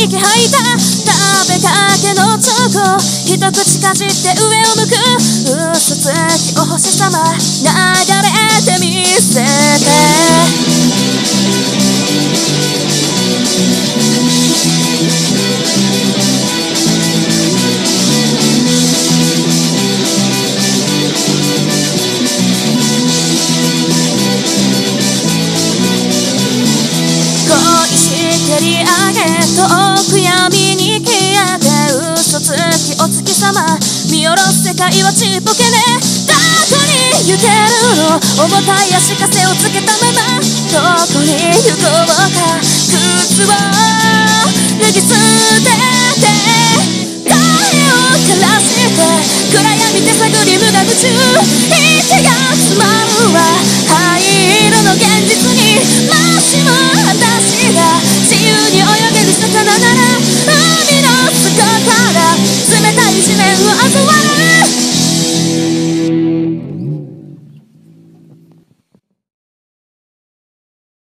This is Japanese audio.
息吐いた食べかけのチョコ一口かじって上を向く嘘つきお星様流れてみせて蹴り上げ遠く闇に消えて嘘つきお月様見下ろす世界はちっぽけねどこに行けるの重たい足かせをつけたままどこに行こうか靴を脱ぎ捨てて声を枯らして暗闇手探り無我夢中息が詰まる